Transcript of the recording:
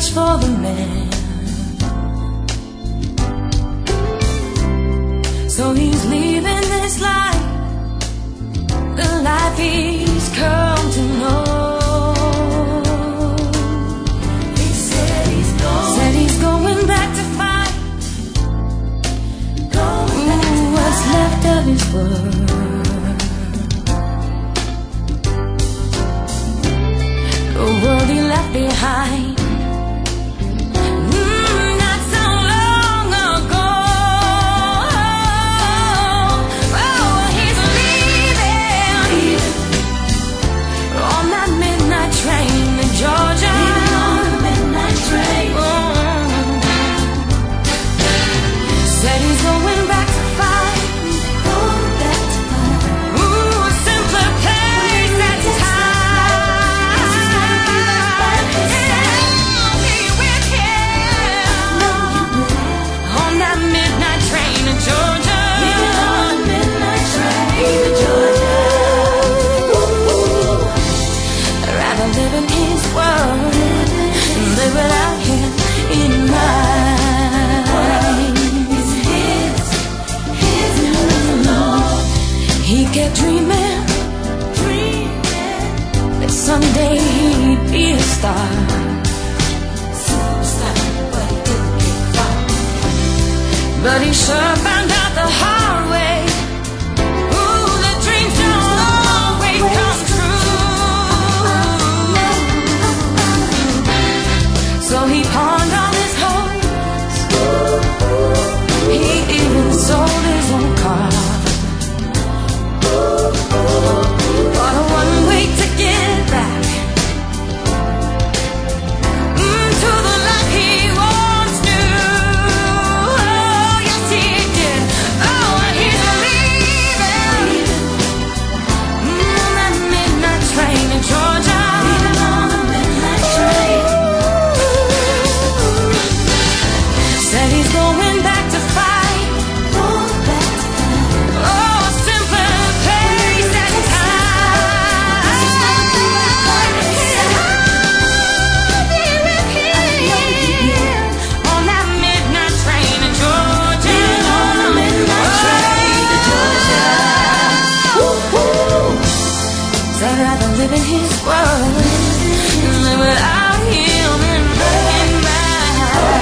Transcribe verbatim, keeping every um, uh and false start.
much for the man. So he's leaving this life, the life he's come to know. He said he's going, said he's going back to fight, going back to what's fight. Left of his world. The world he left behind. Kept dreaming, dreaming that someday he'd be a star, superstar, but he didn't get far. But he sure found out the hard way. Ooh, the dreams don't always come true. So he pawned all his hopes. He even sold his own car. On a one-way ticket back mm, to the life he once knew. Oh, yes he did. Oh, and he's leaving mm, on that midnight train in Georgia. Leaving on the midnight train. Said he's going back to fight. Going back to fight. Oh, simply I'd rather live in his world than live without him in my